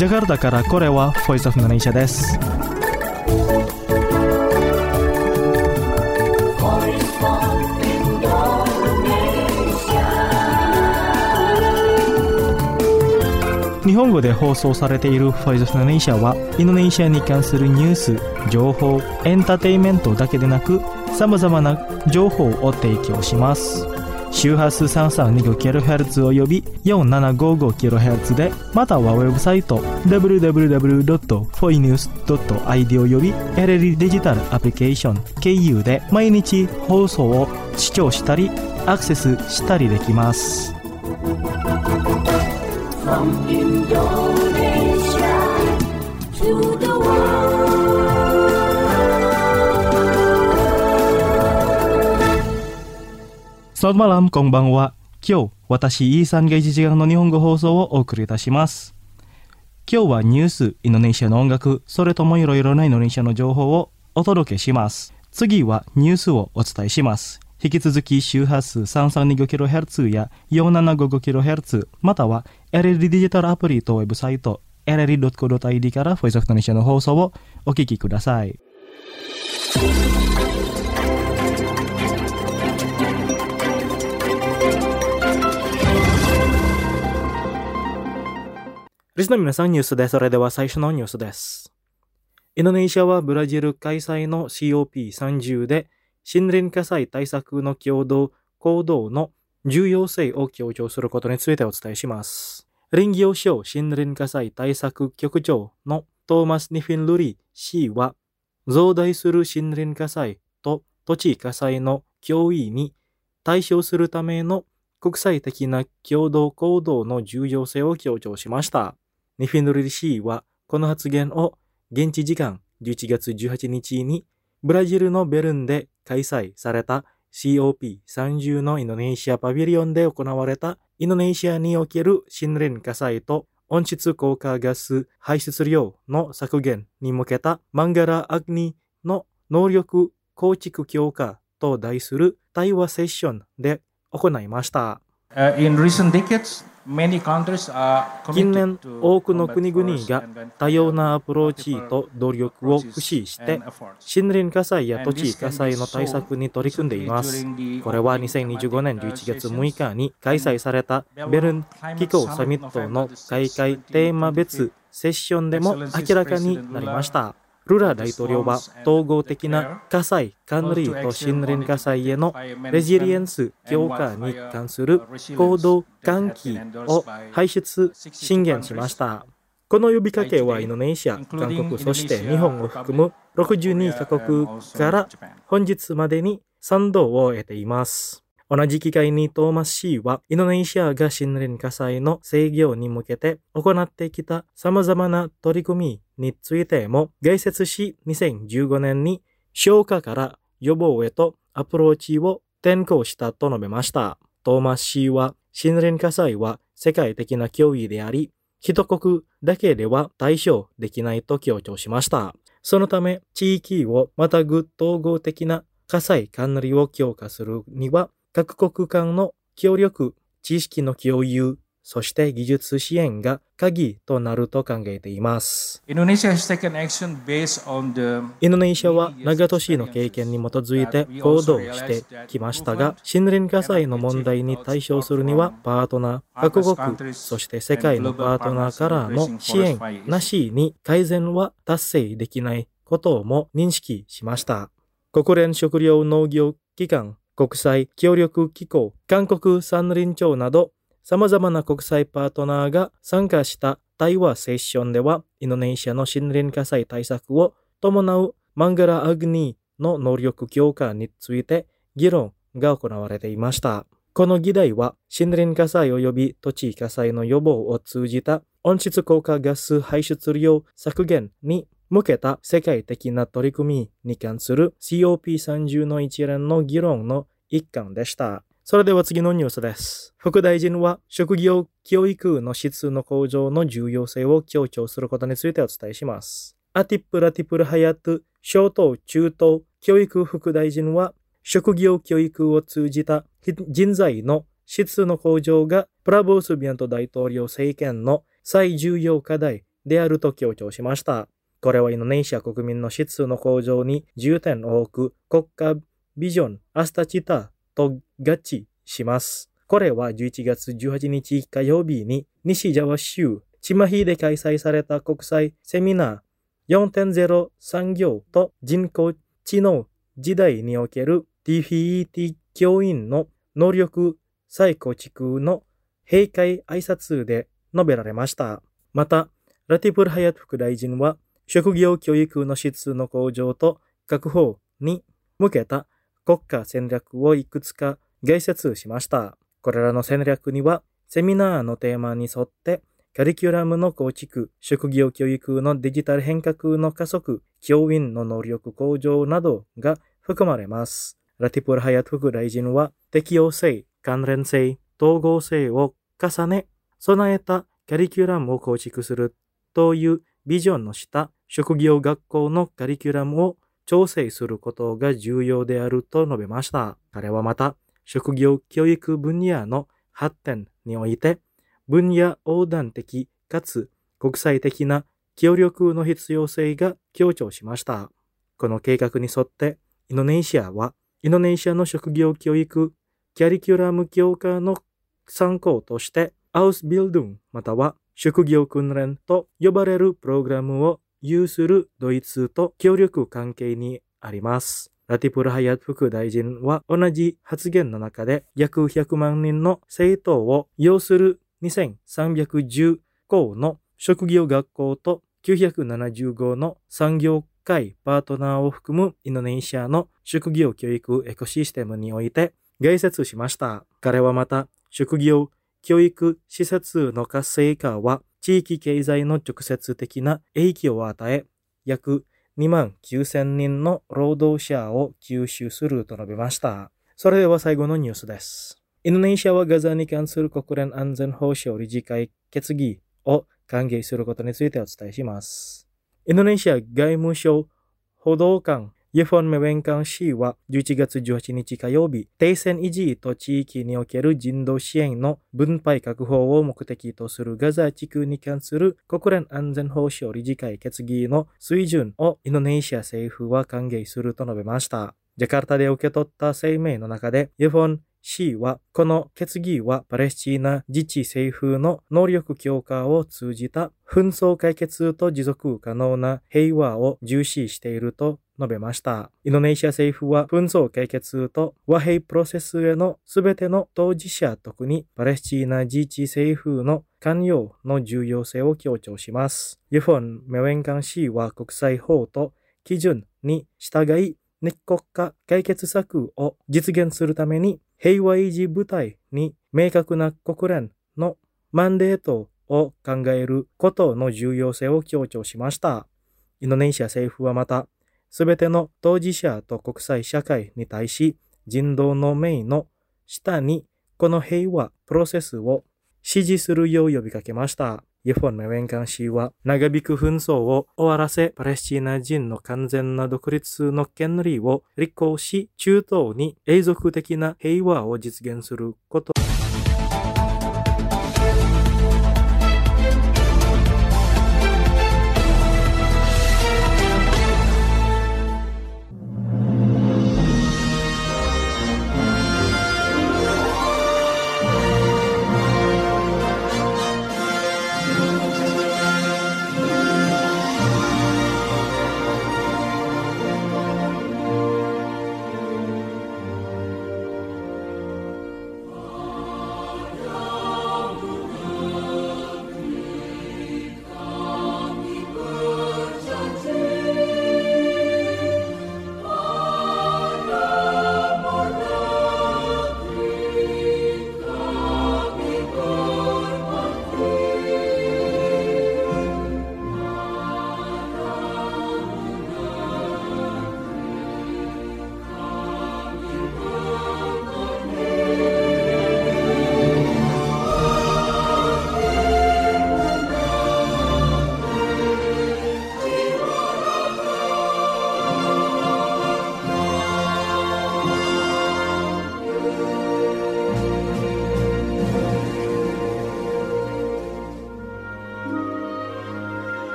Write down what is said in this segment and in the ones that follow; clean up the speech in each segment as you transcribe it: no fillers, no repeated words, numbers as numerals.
ジャカルタからこれは Voice of Indonesia です。日本語で放送されている Voice of Indonesia はインドネシアに関するニュース、情報、エンターテインメントだけでなく様々な情報を提供します。周波数 3325kHz および 4755kHz で、またはウェブサイト www.foinews.id および LLD デジタルアプリケーション KU で毎日放送を視聴したりアクセスしたりできます。From Indonesia to the world。Selamat malam, konbanwa。今日、私、イーサンが1時間の日本語放送をお送りいたします。今日はニュース、インドネシアの音楽、それともいろいろなインドネシアの情報をお届けします。次はニュースをお伝えします。引き続き周波数 3325kHz や 4755kHz または LLD デジタルアプリとウェブサイト LLD.co.id から Voice of Indonesia の放送をお聞きください。リスナーの皆さん、ニュースです。それでは最初のニュースです。インドネシアはブラジル開催の COP30 で森林火災対策の共同行動の重要性を強調することについてお伝えします。林業省森林火災対策局長のトーマス・ニフィンルリ氏は、増大する森林火災と土地火災の脅威に対処するための国際的な共同行動の重要性を強調しました。ニフィンルリ氏はこの発言を現地時間11月18日にブラジルのベルンで開催された COP30 のインドネシアパビリオンで行われたインドネシアにおける森林火災と温室効果ガス排出量の削減に向けたマンガラ・アグニの能力構築強化と題する対話セッションで行いました。近年、多くの国々が多様なアプローチと努力を駆使して森林火災や土地火災の対策に取り組んでいます。これは2025年11月6日に開催されたベルン気候サミットの開会テーマ別セッションでも明らかになりました。ルラ大統領は統合的な火災管理と森林火災へのレジリエンス強化に関する行動喚起を排出宣言しました。この呼びかけはインドネシア、韓国、そして日本を含む62カ国から本日までに賛同を得ています。同じ機会にトーマス氏はインドネシアが森林火災の制御に向けて行ってきた様々な取り組みについても概説し、2015年に消火から予防へとアプローチを転向したと述べました。トーマス氏は森林火災は世界的な脅威であり、一国だけでは対処できないと強調しました。そのため地域をまたぐ統合的な火災管理を強化するには各国間の協力、知識の共有、そして技術支援が鍵となると考えています。インドネシアは長年の経験に基づいて行動してきましたが、森林火災の問題に対処するにはパートナー、各国、そして世界のパートナーからの支援なしに改善は達成できないことも認識しました。国連食糧農業機関、国際協力機構、韓国山林庁など様々な国際パートナーが参加した対話セッションでは、インドネシアの森林火災対策を伴うマンガラ・アグニーの能力強化について議論が行われていました。この議題は森林火災及び土地火災の予防を通じた温室効果ガス排出量削減に向けた世界的な取り組みに関する COP30 の一連の議論の一環でした。それでは次のニュースです。副大臣は職業教育の質の向上の重要性を強調することについてお伝えします。アティプラティプルハヤト小等中等教育副大臣は職業教育を通じた人材の質の向上がプラボースビアント大統領政権の最重要課題であると強調しました。これはインドネシア国民の質の向上に重点を置く国家ビジョンアスタチタと合致します。これは11月18日火曜日に西ジャワ州チマヒで開催された国際セミナー 4.0 産業と人工知能時代における TFET 教員の能力再構築の閉会挨拶で述べられました。また、ラティプル・ハヤト副大臣は、職業教育の質の向上と確保に向けた国家戦略をいくつか概説しました。これらの戦略には、セミナーのテーマに沿って、カリキュラムの構築、職業教育のデジタル変革の加速、教員の能力向上などが含まれます。ラティプル・ハヤト副大臣は、適応性、関連性、統合性を重ね、備えたカリキュラムを構築するというビジョンの下、職業学校のカリキュラムを調整することが重要であると述べました。彼はまた、職業教育分野の発展において、分野横断的かつ国際的な協力の必要性が強調しました。この計画に沿って、インドネシアの職業教育カリキュラム強化の参考として、アウスビルドゥンまたは職業訓練と呼ばれるプログラムを有するドイツと協力関係にあります。ラティプル・ハヤト副大臣は同じ発言の中で約100万人の生徒を要する2310校の職業学校と975の産業界パートナーを含むインドネシアの職業教育エコシステムにおいて概説しました。彼はまた職業教育施設の活性化は地域経済の直接的な影響を与え、約29,000人の労働者を吸収すると述べました。それでは最後のニュースです。インドネシアはガザに関する国連安全保障理事会決議を歓迎することについてお伝えします。インドネシア外務省報道官イェフォン・メウェンカン氏は11月18日火曜日、停戦維持と地域における人道支援の分配確保を目的とするガザ地区に関する国連安全保障理事会決議の水準をインドネシア政府は歓迎すると述べました。ジャカルタで受け取った声明の中で、イェフォン氏は、この決議はパレスチナ自治政府の能力強化を通じた紛争解決と持続可能な平和を重視していると述べました。インドネシア政府は紛争解決と和平プロセスへのすべての当事者、特にパレスチナ自治政府の関与の重要性を強調します。イェフォン・メウェンカン氏は国際法と基準に従い、日国家解決策を実現するために平和維持部隊に明確な国連のマンデートを考えることの重要性を強調しました。インドネシア政府はまた、すべての当事者と国際社会に対し、人道の面の下にこの平和プロセスを支持するよう呼びかけました。イェフォン・メウェンカン氏は、長引く紛争を終わらせ、パレスチナ人の完全な独立の権利を立候し、中東に永続的な平和を実現すること。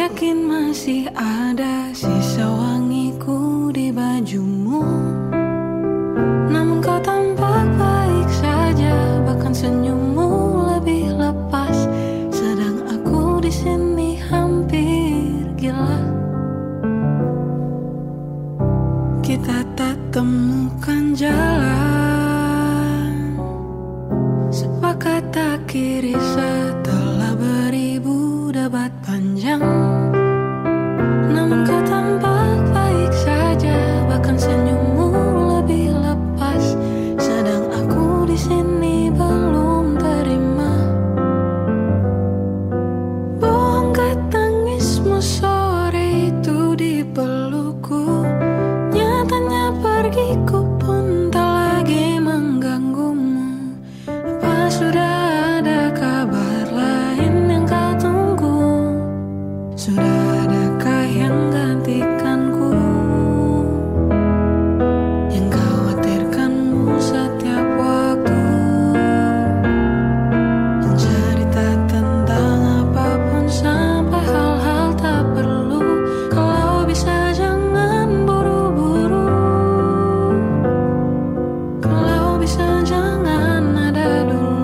yakin masih ada sisa wangiku di bajumu. Namun kau tampak baik saja, bahkan senyummu lebih lepas. Sedang aku di sini hampir gila. Kita tak temukan jalan, sepakat akhiri setelah beribu debat panjang. Namun kau tampak baik saja, bahkan senyummu lebih lepas. Sedang aku di sini belum terima. Bongkar tangismu sore itu di pelukku. Nyatanya pergiku pun tak lagi mengganggumu. Apa sudah ada kabar lain yang kau tunggu? Sudah adakah yang gantikanku? Yang khawatirkanmu setiap waktu, mencerita tentang apapun sampai hal-hal tak perlu. Kalau bisa jangan buru-buru. Kalau bisa jangan ada dulu.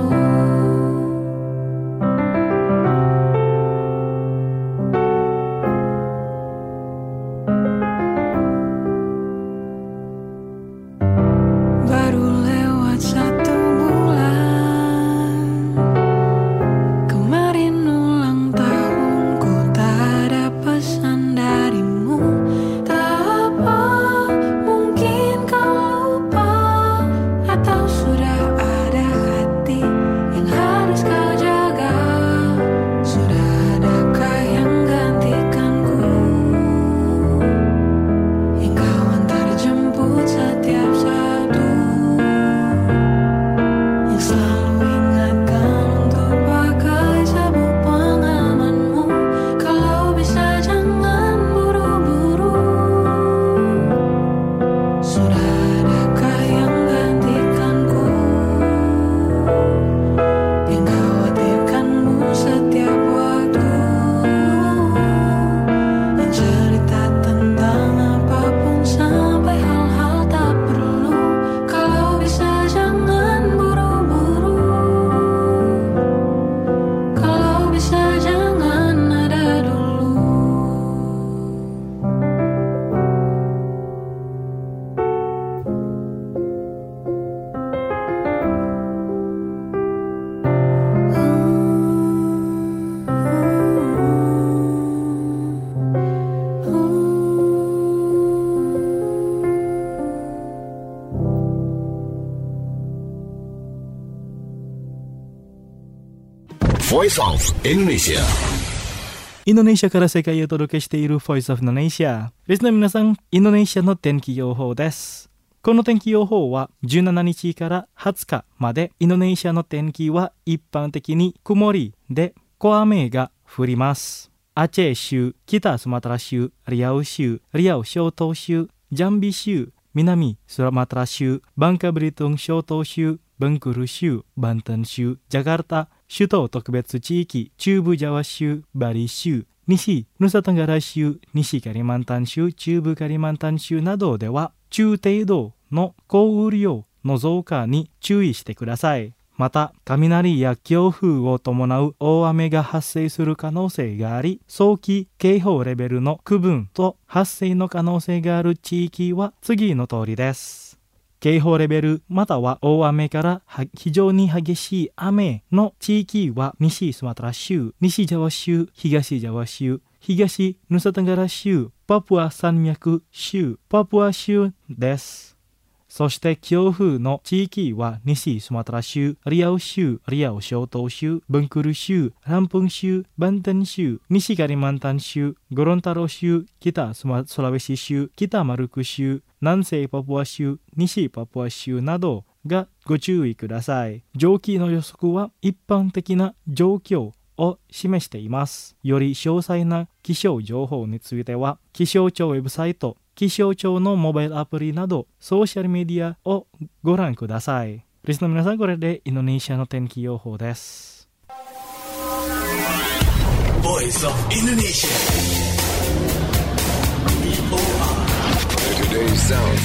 Baru lewat 1 bulan, kemarin ulang tahunku, tak ada pesan darimu. Tak apa, mungkin kau lupa, atau sudah ada hati yang harus kau jaga. Sudah adakah yang gantikanku, yang kau antar jemput setiap Sabtu, yang selalu ingatkan untuk pakai sabuk pengamanmu. Kalau bisa jangan buru-buru. Sudah adakah yang gantikanku, yang khawatirkanmu setiap waktu, yang cerita tentang apapun sampai hal-hal tak perlu. Kalau bisa jangan buru-buru. Kalau bisa jangan ada dulu. Voice of Indonesia. インドネシアから世界へお届けしている Voice of Indonesia。リスナーの皆さん、インドネシアの天気予報です。この天気予報は17日から20日までインドネシアの天気は一般的に曇りで小雨が降ります。アチェ州、北スマトラ州、リアウ州、リアウ小島州、ジャンビ州、南スマトラ州、バンカブリトン小島州、バンクル州、バンタン州、ジャカルタ、首都特別地域、中部ジャワ州、バリ州、西ヌサタンガラ州、西カリマンタン州、中部カリマンタン州などでは中程度の降雨量の増加に注意してください。また、雷や強風を伴う大雨が発生する可能性があり、早期警報レベルの区分と発生の可能性がある地域は次の通りです。警報レベルまたは大雨から非常に激しい雨の地域は西スマトラ州、西ジャワ州、東ジャワ州、東ヌサタンガラ州、パプア山脈州、パプア州です。そして強風の地域は西スマトラ州、リアウ州、リアウ小島州、ブンクル州、ランプン州、バンタン州、西カリマンタン州、ゴロンタロ州、北ソラウェシ州、北マルク州、南西パプア州、西パプア州などがご注意ください。上記の予測は一般的な状況を示しています。より詳細な気象情報については、気象庁ウェブサイト、気象庁のモバイルアプリなどソーシャルメディアをご覧ください。リスナーの皆さん、これでインドネシアの天気予報です。 Voice of Indonesia. VOA. Today's sound.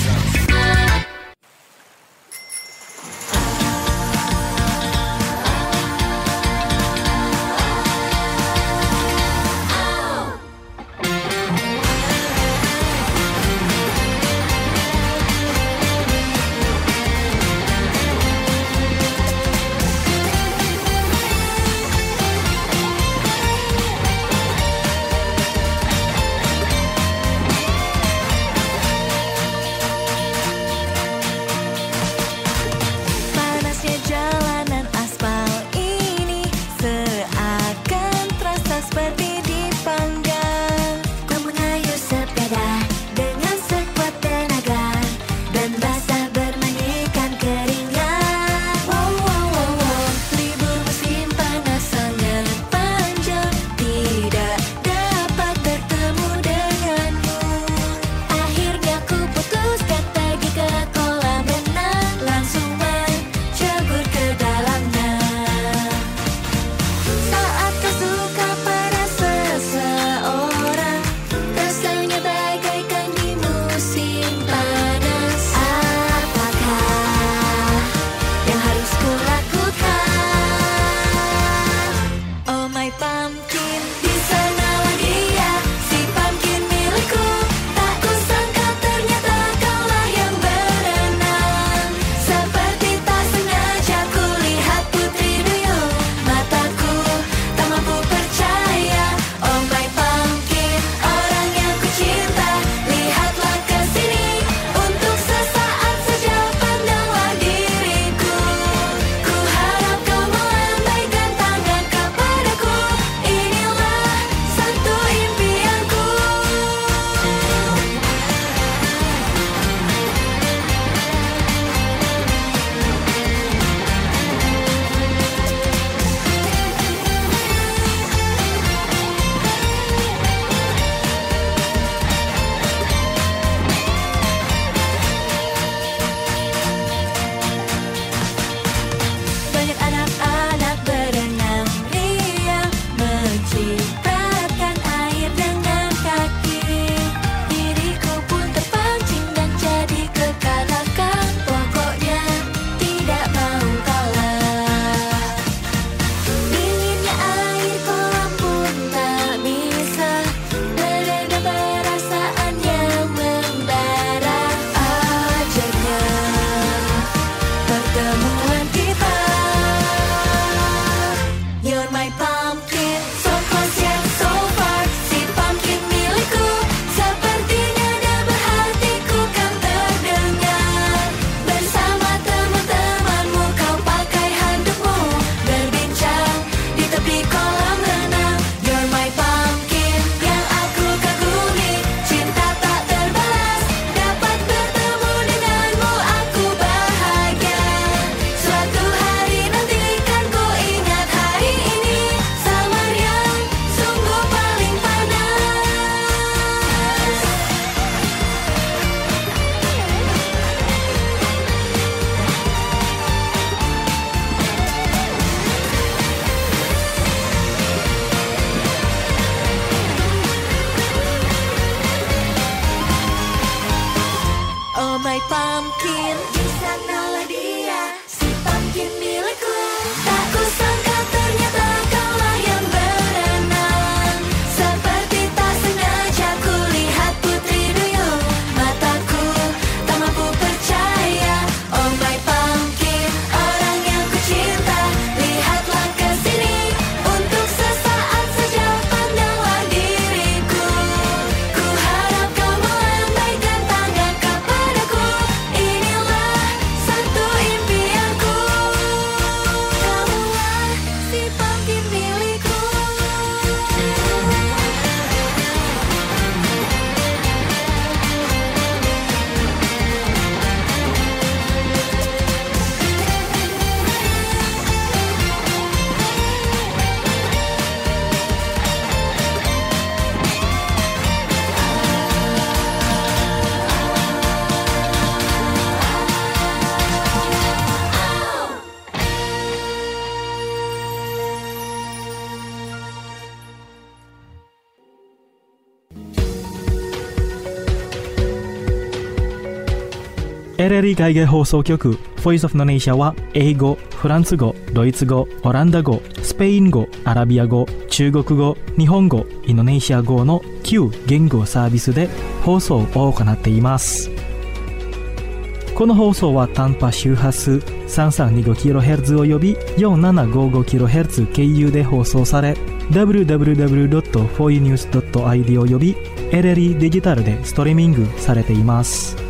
LLE 海外放送局 Voice of Indonesia は英語、フランス語、ドイツ語、オランダ語、スペイン語、アラビア語、中国語、日本語、インドネシア語の9言語サービスで放送を行っています。この放送は短波周波数 3325kHz および 4755kHz 経由で放送され、www.foinews.id および LLE デジタルでストリーミングされています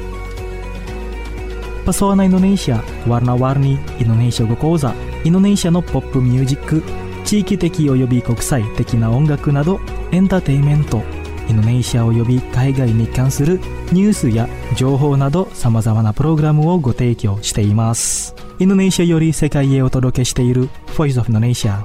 。Pesona Indonesia, Warna-warni Indonesia語講座、インドネシアのポップミュージック、地域的および国際的な音楽などエンターテインメント、インドネシアおよび海外に関するニュースや情報など様々なプログラムをご提供しています。インドネシアより世界へお届けしている Voice of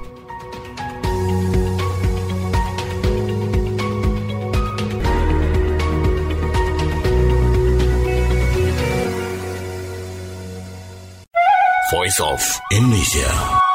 Indonesia。Voice of Indonesia。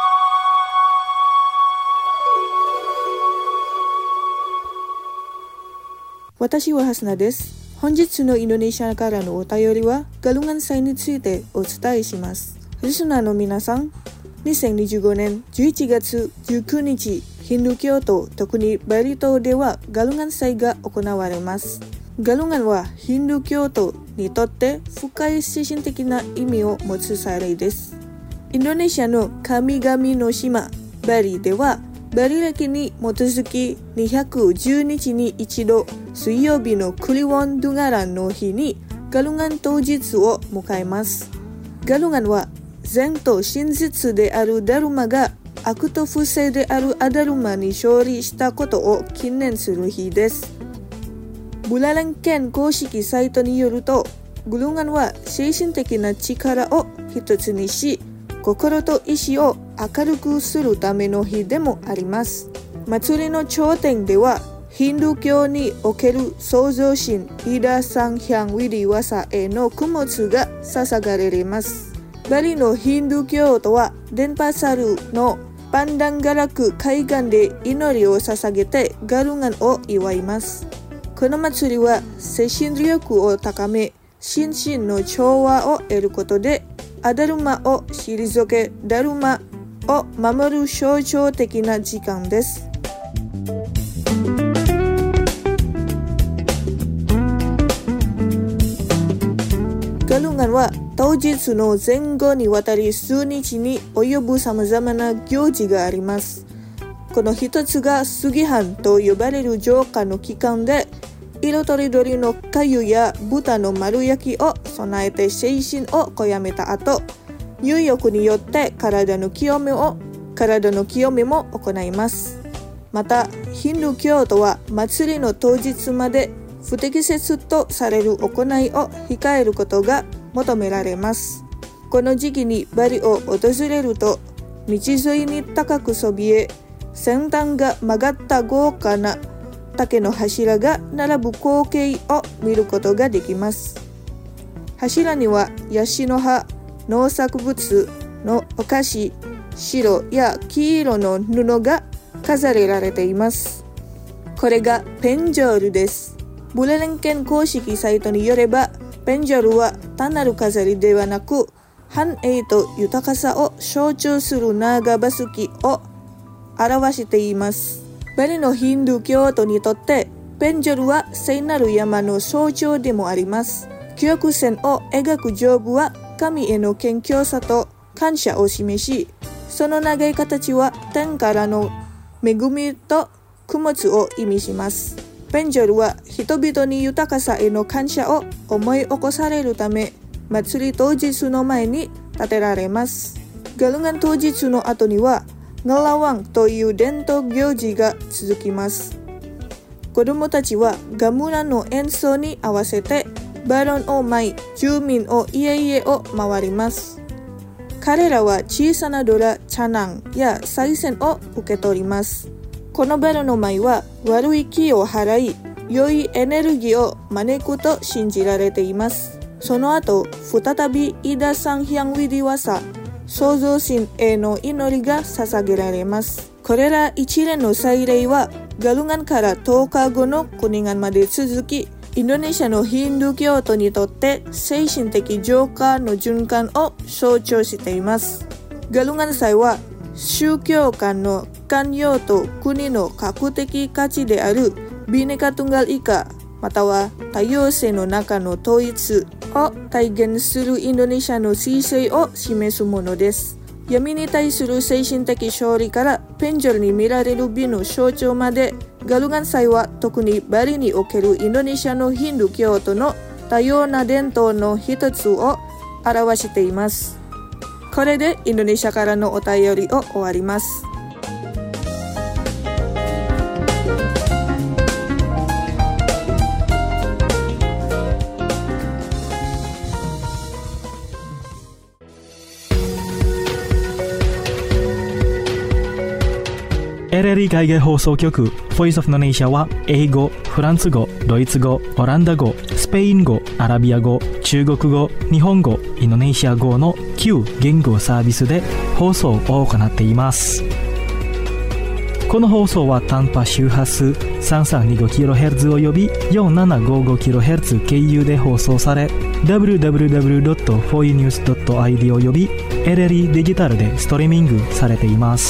私はハスナです。本日のインドネシアからのお便りはガルンガン祭についてお伝えします。リスナーの皆さん、2025年11月19日、ヒンドゥー教徒、特にバリ島ではガルンガン祭が行われます。ガルンガンはヒンドゥー教徒にとって深い精神的な意味を持つ祭礼です。インドネシアの神々の島、バリではバリ歴に基づき210日に一度水曜日のクリウォンドゥガランの日にガルンガン当日を迎えます。ガルンガンは善と真実であるダルマが悪と不正であるアダルマに勝利したことを記念する日です。ブラレン県公式サイトによると、ガルンガンは精神的な力を一つにし、心と意志を明るくするための日でもあります。祭りの頂点ではヒンドゥー教における創造神イダサンヒャンウィディワサへの供物が捧げられます。バリのヒンドゥー教徒はデンパサルのパンダンガラク海岸で祈りを捧げてガルンガンを祝います。この祭りは精神力を高め、心身の調和を得ることでアダルマを退け、ダルマを守る象徴的な時間です。ガルンガンは当日の前後にわたり数日に及ぶ様々な行事があります。この一つがスギハンと呼ばれる浄化の期間で、色とりどりの粥や豚の丸焼きを備えて精神をこやめた後、入浴によって体の清めも行います。また、ヒンドゥー教徒は祭りの当日まで不適切とされる行いを控えることが求められます。この時期にバリを訪れると、道沿いに高くそびえ、先端が曲がった豪華な竹の柱が並ぶ光景を見ることができます。柱にはヤシの葉、農作物のお菓子、白や黄色の布が飾られています。これがペンジョールです。ブラレン県公式サイトによれば、ペンジョールは単なる飾りではなく、繁栄と豊かさを象徴する長バスキを表しています。バリのヒンドゥー教徒にとってペンジョルは聖なる山の象徴でもあります。記憶線を描く上部は神への謙虚さと感謝を示し、その長い形は天からの恵みと供物を意味します。ペンジョルは人々に豊かさへの感謝を思い起こされるため、祭り当日の前に建てられます。ガルンガン当日の後にはガラワンという伝統行事が続きます。子供たちはガムランの演奏に合わせてバロンを舞い、住民を家々を回ります。彼らは小さなドラ、チャナンや賽銭を受け取ります。このバロンの舞は悪い気を払い、良いエネルギーを招くと信じられています。その後、再びイダサンヒャンウィディワサ、創造神への祈りが捧げられます。これら一連の祭礼はガルンガンから10日後のクニガンまで続き、 インドネシアのヒンドゥー教徒にとって精神的浄化の循環を象徴しています。ガルガン祭は宗教間の寛容と国の核的価値であるビネカトゥンガルイカまたは多様性の中の統一を体現するインドネシアの姿勢を示すものです。闇に対する精神的勝利からペンジョルに見られる美の象徴まで、ガルガン祭は特にバリにおけるインドネシアのヒンドゥー教徒の多様な伝統の一つを表しています。これでインドネシアからのお便りを終わります。 LLE 海外放送局 Voice of Indonesia は英語、フランス語、ドイツ語、オランダ語、スペイン語、アラビア語、中国語、日本語、インドネシア語の9言語サービスで放送を行っています。この放送は短波周波数 3325kHz および 4755kHz 経由で放送され www.foinews.id および LLE デジタルでストリーミングされています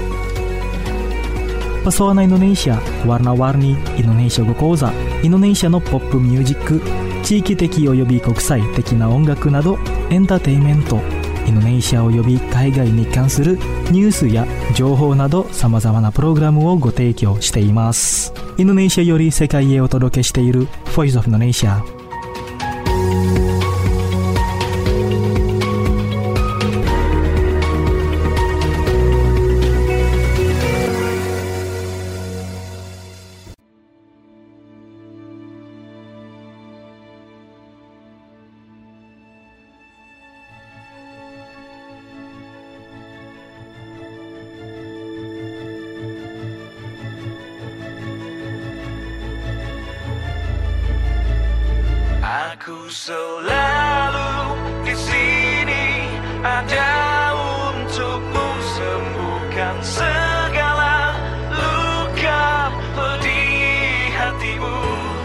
。Pesona Indonesia, warna-warni Indonesia語講座、インドネシアのポップミュージック、地域的および国際的な音楽などエンターテインメント、インドネシアおよび海外に関するニュースや情報など様々なプログラムをご提供しています。インドネシアより世界へお届けしている Voice of Indonesia。 Aku selalu di sini ada untukmu, sembuhkan segala luka pedih hatimu.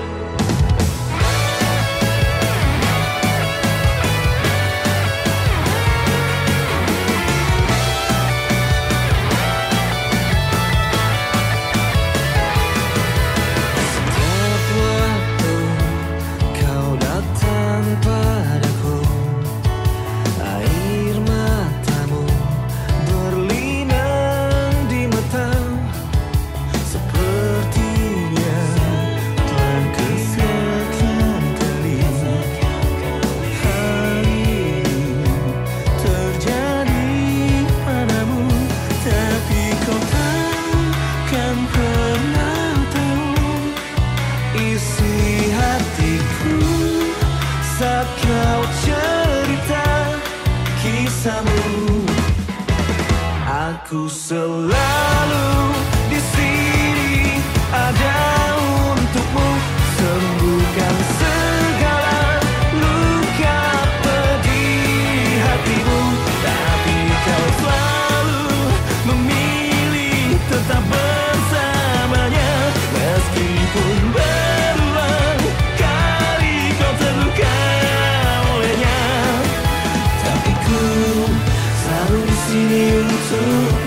Aku selalu di sini ada untukmu, sembuhkan segala luka pedih hatimu. Tapi kau selalu memilih tetap bersamanya, meskipun berulang kali kau terluka olehnya. Tapi ku selalu di sini untukmu.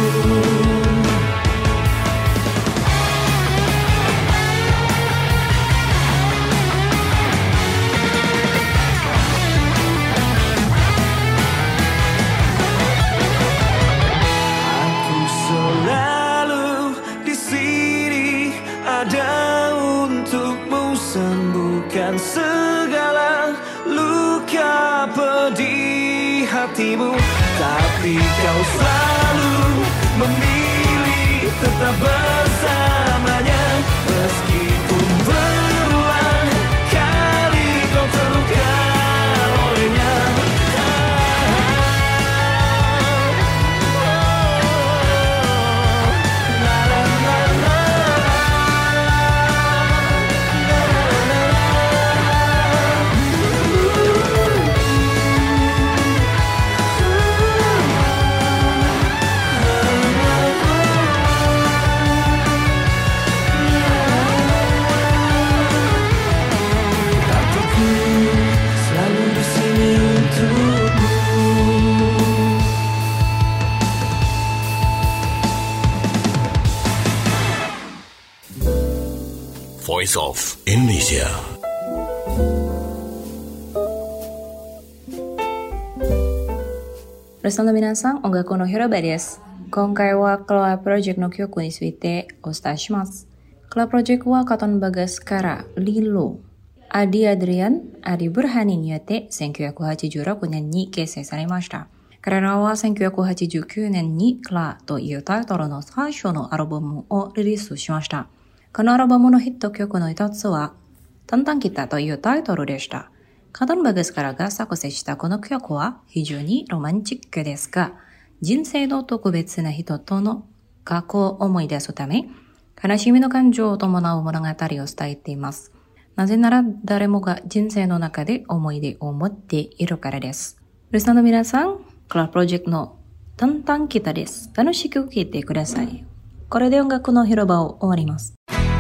Aku selalu di sini ada untukmu, sembuhkan segala luka pedih hatimu. Tapi kau selalu memilih tetap bersamanya, meskipun berulang kali kau terluka olehnya. Voice of Indonesia. Resano minasan, ongaku no Hiroba desu. Konkai wa Cloud Project no kyoku ni suite o伝えします。Cloud Project wa Katon Bagaskara, Lilo, Adi Adrian, Adi Burhaniによって1986年に結成されました。彼らは1989年にクラというタイトルの最初のアルバムをリリースしました。このアルバムのヒット曲の一つは、タンタンキタというタイトルでした。カトンバグスからが作成したこの曲は非常にロマンチックですが、人生の特別な人との過去を思い出すため、悲しみの感情を伴う物語を伝えています。なぜなら誰もが人生の中で思い出を持っているからです。リスナーの皆さん、クラウドプロジェクトのタンタンキタです。楽しく聴いてください。これで音楽の広場を終わります。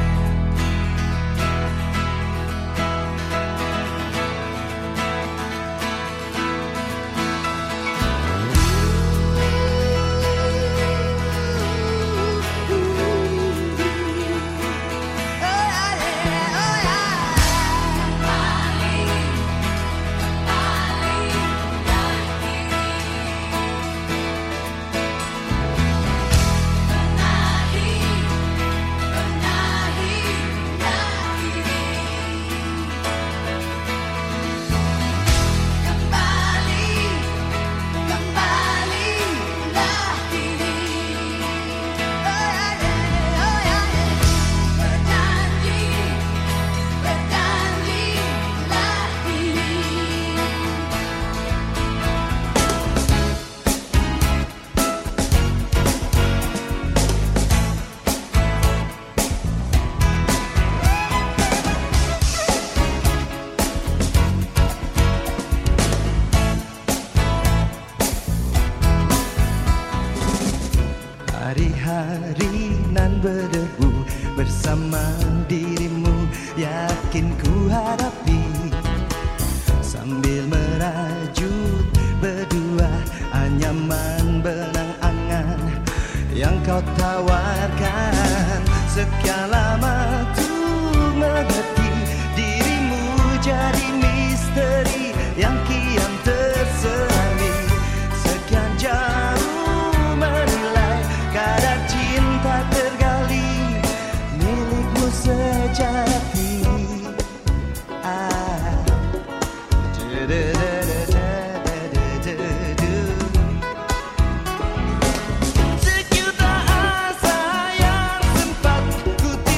Hari-hari nan berdebu bersama dirimu, yakin ku hadapi sambil merajut berdua anyaman benang angan yang kau tawarkan. Sekian lama tuh mengerti dirimu jadi misteri yang kian terselami. Sekian jauh kadar cinta tergali milikmu sejati. Sejuta asa yang sempat ku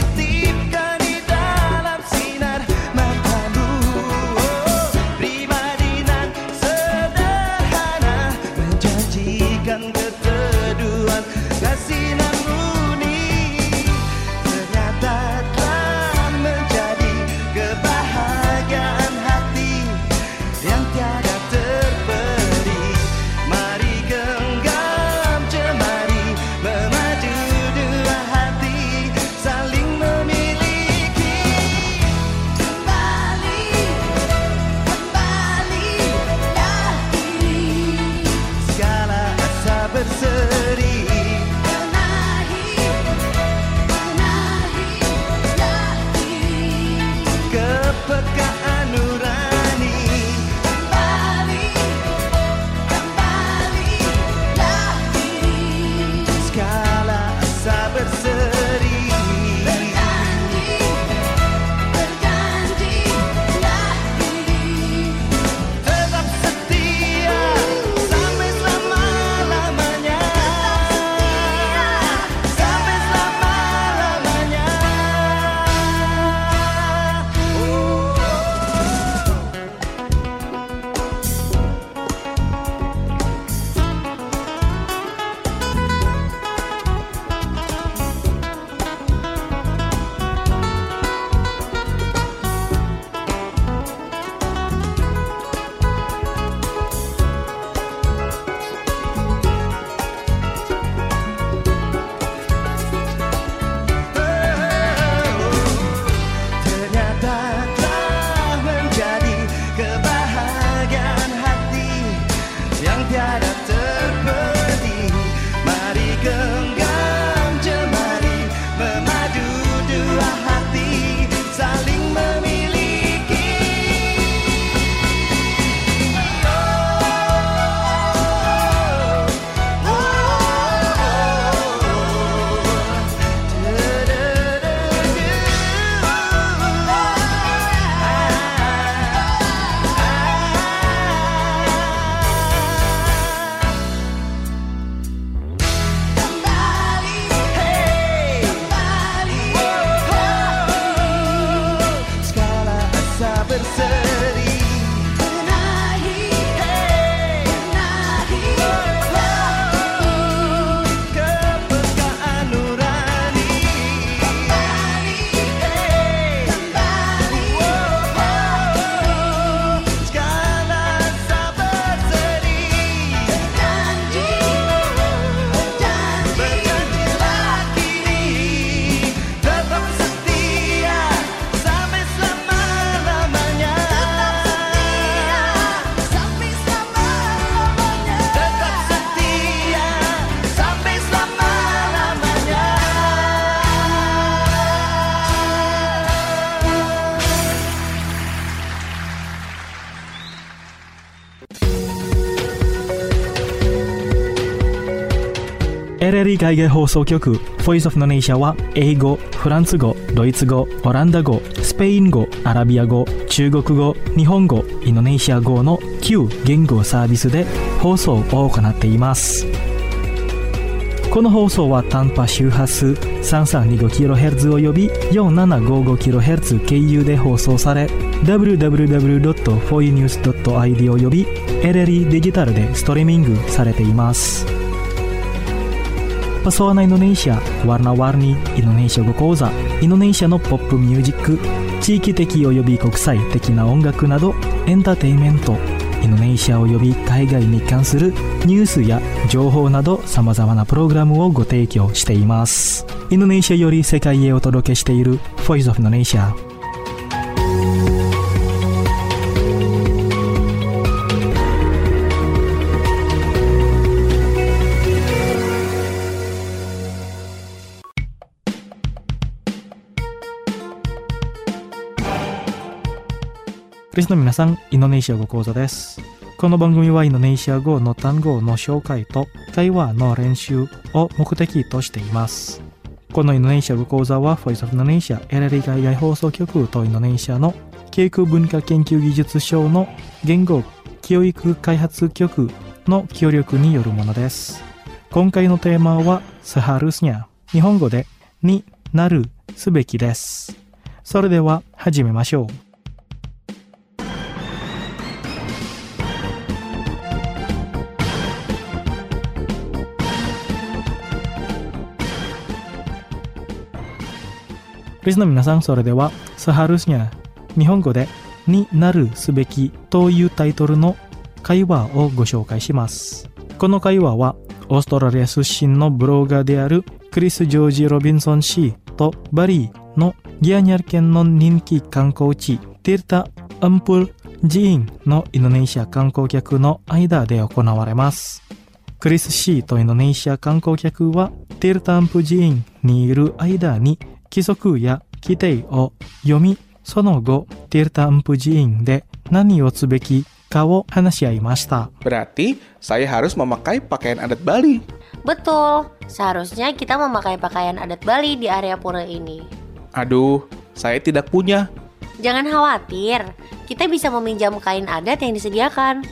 LLE 海外放送局 Voice of Indonesia は英語、フランス語、ドイツ語、オランダ語、スペイン語、アラビア語、中国語、日本語、インドネシア語の9言語サービスで放送を行っています。この放送は短波周波数 3325kHz および 4755kHz 経由で放送され www.foinews.id および LLE デジタルでストリーミングされています。Pesona Indonesia, Warna-Warni Indonesia 語講座、インドネシアのポップミュージック、地域的および国際的な音楽などエンターテインメント、インドネシアおよび海外に関するニュースや情報など様々なプログラムをご提供しています。インドネシアより世界へお届けしている Voice of Indonesia。リスの皆さん、インドネシア語講座です。この番組はインドネシア語の単語の紹介と会話の練習を目的としています。このインドネシア語講座は Voice of Indonesia LLE 海外放送局とインドネシアの教育文化研究技術省の言語教育開発局の協力によるものです。今回のテーマはseharusnya、日本語でになるすべきです。それでは始めましょう。リスの皆さん、それではseharusnya、日本語でになるすべきというタイトルの会話をご紹介します。この会話はオーストラリア出身のブロガーであるクリス・ジョージ・ロビンソン氏とバリーのギアニャル県の人気観光地ティルタ・アンプル寺院のインドネシア観光客の間で行われます。クリス氏とインドネシア観光客はティルタ・アンプル寺院にいる間に規則や規定を読み、その後ティルタ・アンプル寺院で何をすべきかを話し合いました。 Berarti saya harus memakai pakaian adat Bali. Betul, seharusnya kita memakai pakaian adat Bali di area pura ini. Aduh, saya tidak punya. Jangan khawatir, kita bisa meminjam kain adat yang disediakan.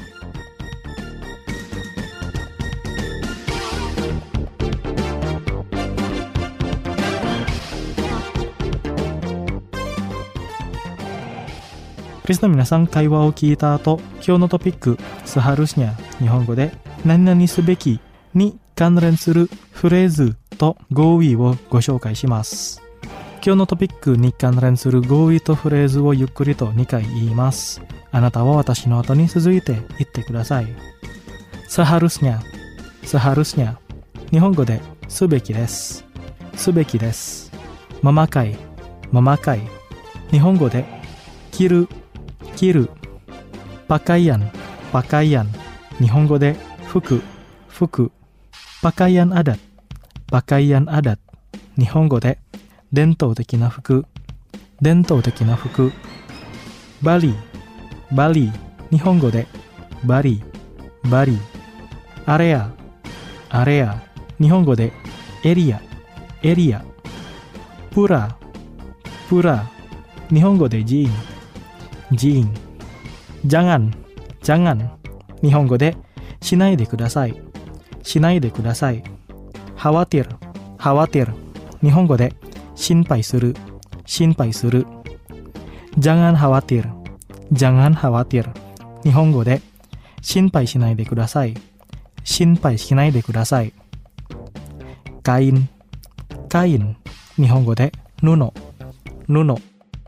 リスの皆さん、会話を聞いた後、今日のトピックseharusnya、日本語で何々すべきに関連するフレーズと語彙をご紹介します。今日のトピックに関連する語彙とフレーズをゆっくりと2回言います。あなたは私の後に続いて言ってください。seharusnya、seharusnya、日本語ですべきです。すべきです。memakai、memakai、日本語で着る、着る。pakaian、pakaian、日本語で服、服。pakaian adat、pakaian adat、日本語で伝統的な服、伝統的な服。バリ、バリ、日本語でバリ、バリ。アレア、アレア、日本語でエリア、エリア。プラ、プラ、日本語で寺院、寺院。jangan、jangan、日本語でしないでください、しないでください。khawatir、khawatir、日本語で心配する、心配する。jangan khawatir、jangan khawatir、日本語で心配しないでください、心配しないでください。kain、kain、日本語で布、布。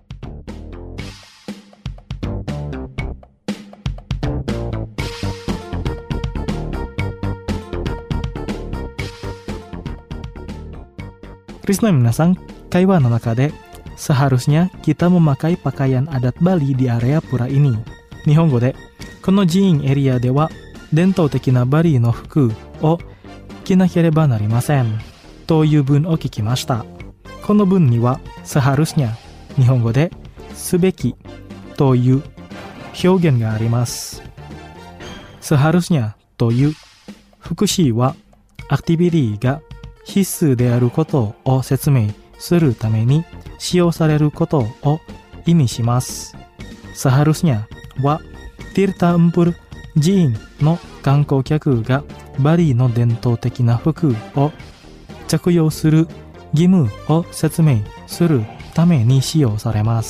リスの皆さん、会話の中でseharusnya kita memakai pakaian adat Bali di area pura ini。日本語でこの寺院エリアでは伝統的なバリの服を着なければなりませんという文を聞きました。この文にはseharusnya、日本語ですべきという表現があります。seharusnyaという副詞はアクティビティが必須であることを説明するために使用されることを意味します。SeharusnyaはTirta Empul寺院の観光客がバリの伝統的な服を着用する義務を説明するために使用されます。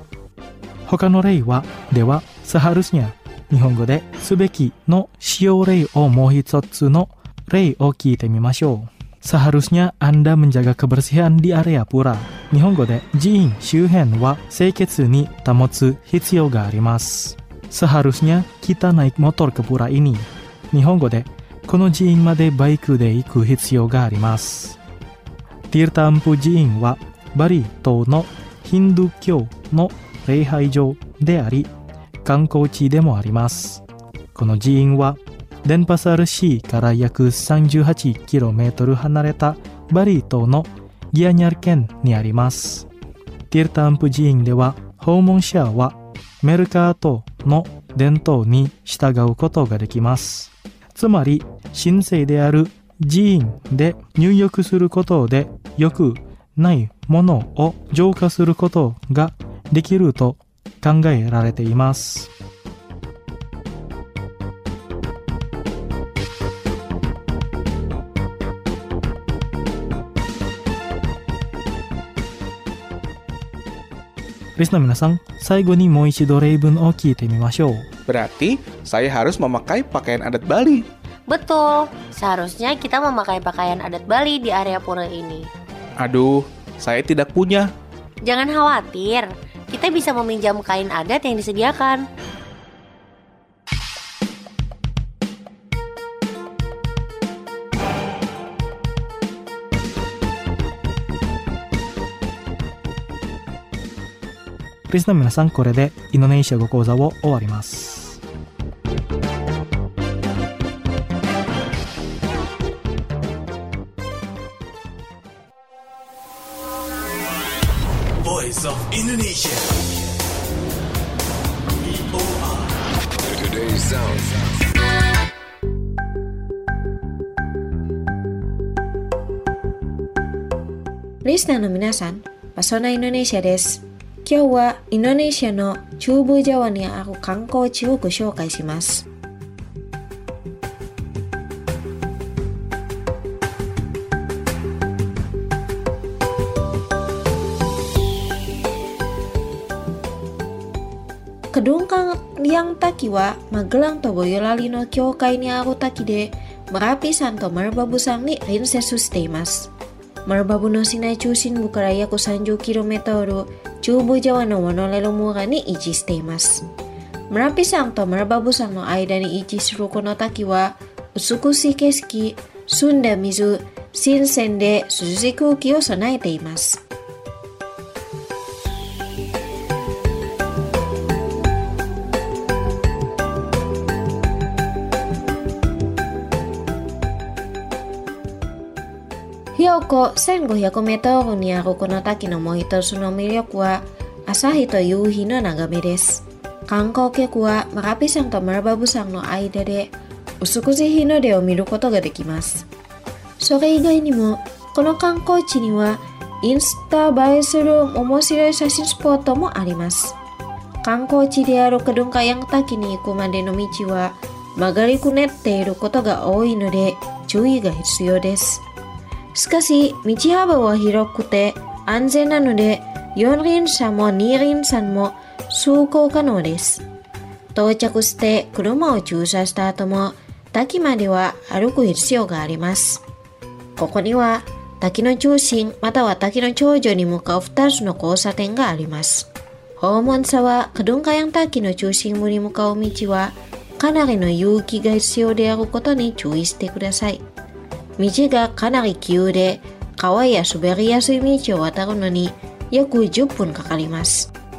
他の例はではSeharusnya日本語ですべきの使用例をもう一つの例を聞いてみましょう。Seharusnya Anda menjaga kebersihan di area pura。日本語で寺院周辺は清潔に保つ必要があります。Seharusnya kita naik motor ke pura ini。日本語でこの寺院までバイクで行く必要があります。Tirta Empul寺院はバリ島のヒンドゥー教の礼拝場であり、観光地でもあります。この寺院はDenpasar市から約 38km 離れたバリ島のギアニャル県にあります。Tirta Empul寺院では訪問者はメルカートの伝統に従うことができます。つまり神聖である寺院で入浴することで良くないものを浄化することができると考えられています。リスナー皆さん、最後にもう一度例文を聞いてみましょう。 Berarti saya harus memakai pakaian adat Bali. Betul, seharusnya kita memakai pakaian adat Bali di area pura ini. Aduh, saya tidak punya. Jangan khawatir, kita bisa meminjam kain adat yang disediakan. Listener 皆さん、これでインドネシア語講座を終わります。 Voice of Indonesia. VOA. Today's sound. リスナーの皆さん、パソナインドネシアです。今日はインドネシアの中部ジャワにある観光地をご紹介します。Gedung Kaliang Taki はMagelangとBoyolaliの境界にある滝で、Merapi山とMerbabu山に隣接しています。Merbabuの市内中心部から約 30km、中部ジャワのWonolelu村に位置しています。Merapi山とMerbabu山の間に位置するこの滝は、美しい景色、澄んだ水、新鮮で涼しい空気を備えています。標高 1500m にあるこの滝のもう一つの魅力は朝日と夕日の眺めです。観光客はMerapi山とMerbabu山の間で美しい日の出を見ることができます。それ以外にもこの観光地にはインスタ映えする面白い写真スポットもあります。観光地であるGedung Kaliang Takiに行くまでの道は曲がりくねっていることが多いので注意が必要です。しかし、道幅は広くて安全なので、4輪車も2輪車も走行可能です。到着して車を駐車した後も、滝までは歩く必要があります。ここには、滝の中心または滝の頂上に向かう2つの交差点があります。訪問者はGedung Kaliang Takiの中心部に向かう道は、かなりの勇気が必要であることに注意してください。道がかなり急で川や滑りやすい道を渡るのに約10分かかります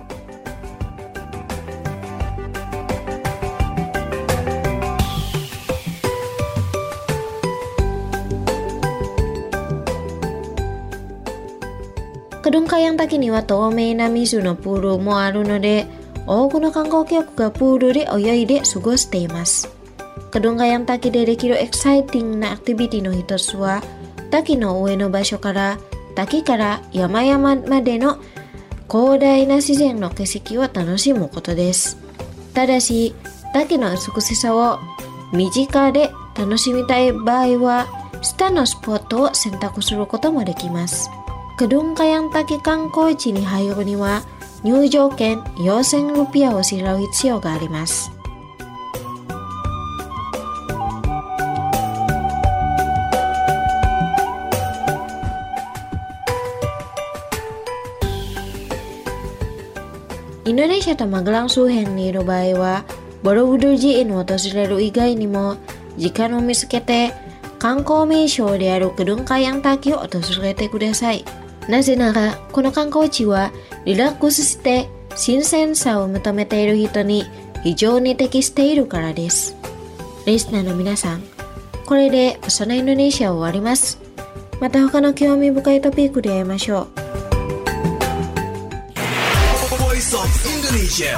。Gedung Kaliang Takiには透明な水のプールもあるので多くの観光客がプールで泳いで過ごしています。 kedung kayang taki de dekiru exciting na activity no hitotsu wa taki no ue no basho kara taki kara yamayama made no koudai na shizen no keseki wo tanoshimu koto desu. Tadashi, taki no utsukushi sa wo mijika de tanoshimitai baai wa shita no spot wo sentaku suru koto mo dekimasu. Kedung kayang taki kankoichi ni hayoru ni wa入場券4000ルピアを支払う必要があります。IndonesiaとMagelang周辺にいる場合は、ボロブドゥ寺院を訪れる以外にも、時間を見つけて観光名所であるクドゥンカヤン滝を訪れてください。なぜなら、この観光地はリラックスして新鮮さを求めている人に非常に適しているからです。リスナーの皆さん、これでそのインドネシアを終わります。また他の興味深いトピックで会いましょう。 Voice of Indonesia.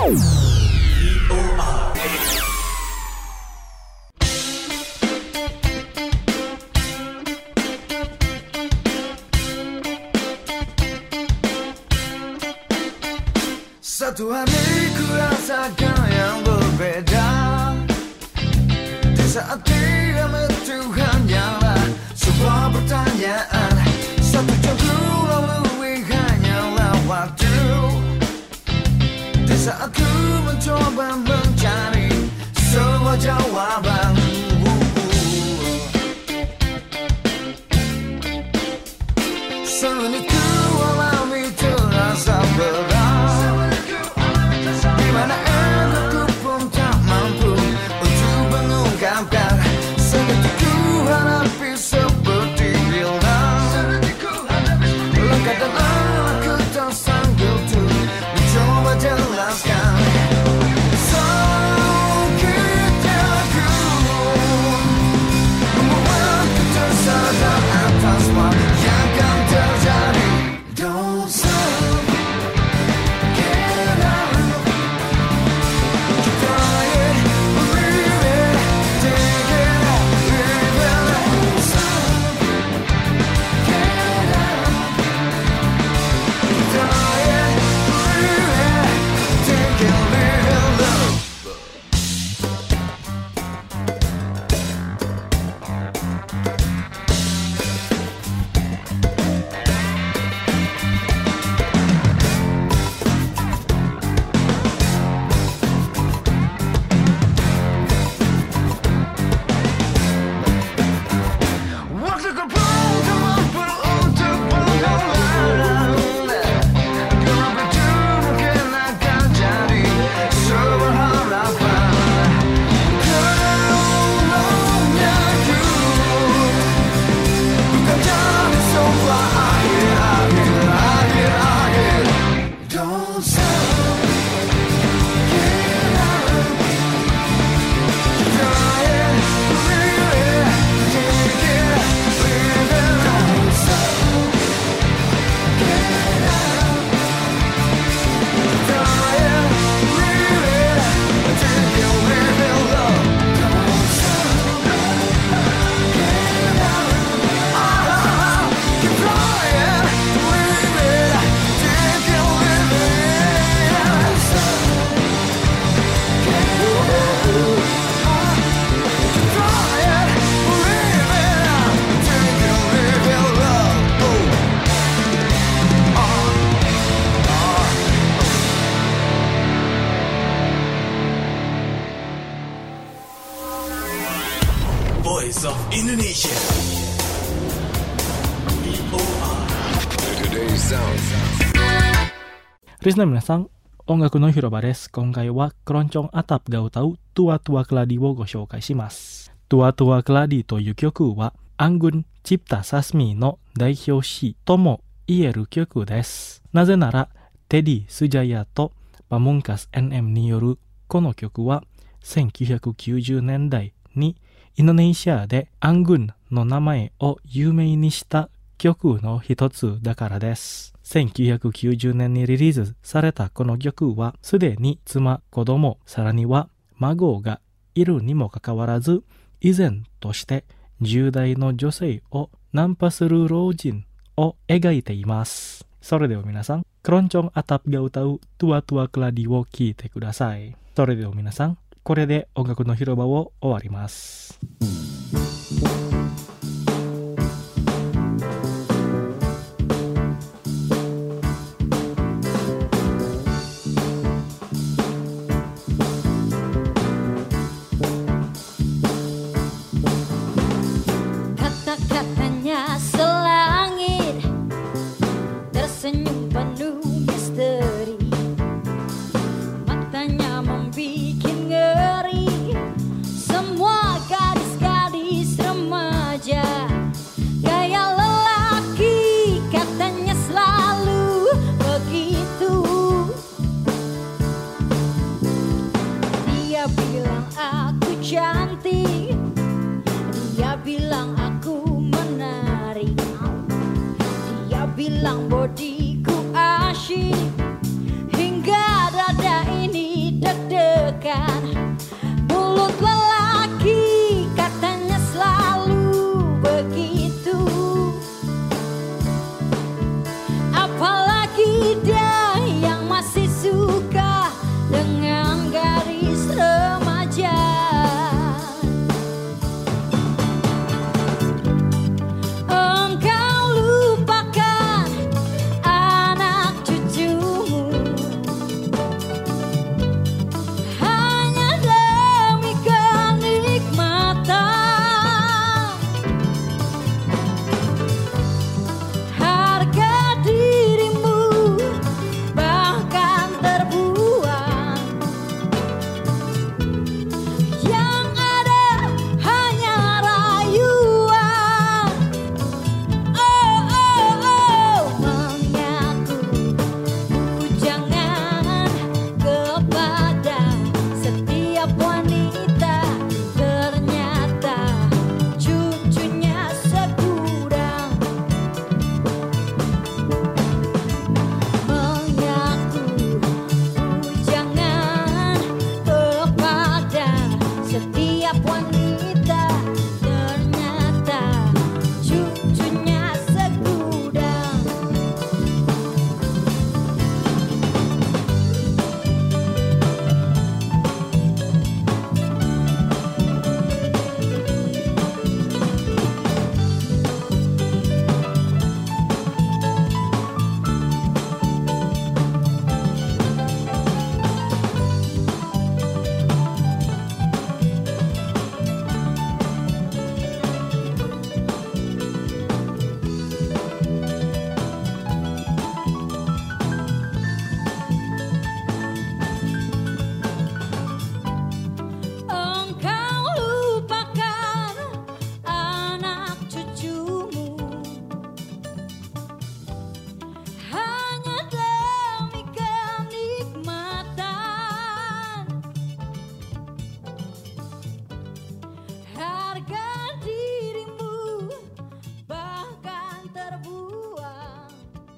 Satu hari ku rasakan yang berbeda. Di saat diam itu hanyalah sebuah pertanyaan. Satu jam ku lalui hanyalah waktu. Di saat ku mencoba mencari sebuah jawaban. Sulit ku alami terasa berat. Dimana egoku pun tak mampu untuk mengungkapkan sedetikku hadapi seperti hilang. Lengkap dan aku tak sanggup untuk mencoba jelaskan. Sakitnya ku membuatku tersadar atas semua yang akan terjadi. Don't stop. Voice of Indonesia. Today's sound. リスナーの皆さん、音楽の広場です。今回はクロンチョンアタップが歌うトゥアトゥアクラディをご紹介します。トゥアトゥアクラディという曲はアングン・チプタ・サスミの代表詞とも言える曲です。なぜならテディ・スジャヤとパムンカス NM によるこの曲は1990年代にインドネシアでアングンの名前を有名にした曲の一つだからです。1990年にリリースされたこの曲はすでに妻、子供、さらには孫がいるにもかかわらず、依然として10代の女性をナンパする老人を描いています。それでは皆さん、Keroncong Atap Gak Tahu Tua-Tua Keladi wo Kite Kudasai。それでは皆さん、これで音楽の広場を終わります。 Kata-katanya selangit, tersenyum penuh misteri, matanya membikin ngeri, semua gadis-gadis remaja, gaya lelaki katanya selalu begitu. Dia bilang aku cantik, dia bilang aku menarik, dia bilang bodiku asyik, hingga dada ini deg-degan. Mulut lelaki katanya selalu begitu, apalagi dia yang masih suka dengan gadis remaja. Engkau lupakan anak cucumu hanya demi kenikmatan. Harga dirimu bahkan terbuang, yang ada hanya rayuan. Oh, oh, oh, mengaku jangan kepada setiap wanita, ternyata cucunya segudang. Mengaku jangan kepada setiap wanita, ternyata cucunya segudang. Engkau lupakan anak cucumu hanya demi kenikmatan. Harga dirimu bahkan terbuang,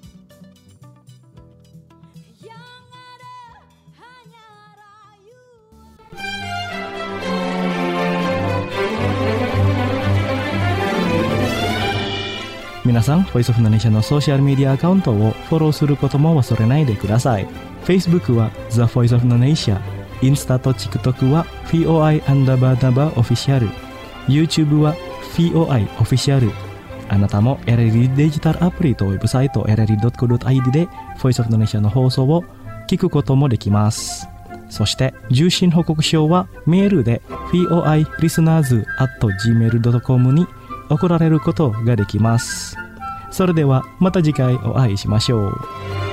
yang ada hanya rayuan. Minasan, Voice of Indonesia のソーシャルメディアアカウントをフォローすることも忘れないでください。Facebook は The Voice of Indonesia、インスタと TikTok は FOI_Official、YouTube は FOI Official。あなたも RRI デジタルアプリとウェブサイト RRI.co.id で Voice of Indonesia の放送を聞くこともできます。そして受信報告書はメールで foilisteners@gmail.com に送られることができます。それではまた次回お会いしましょう。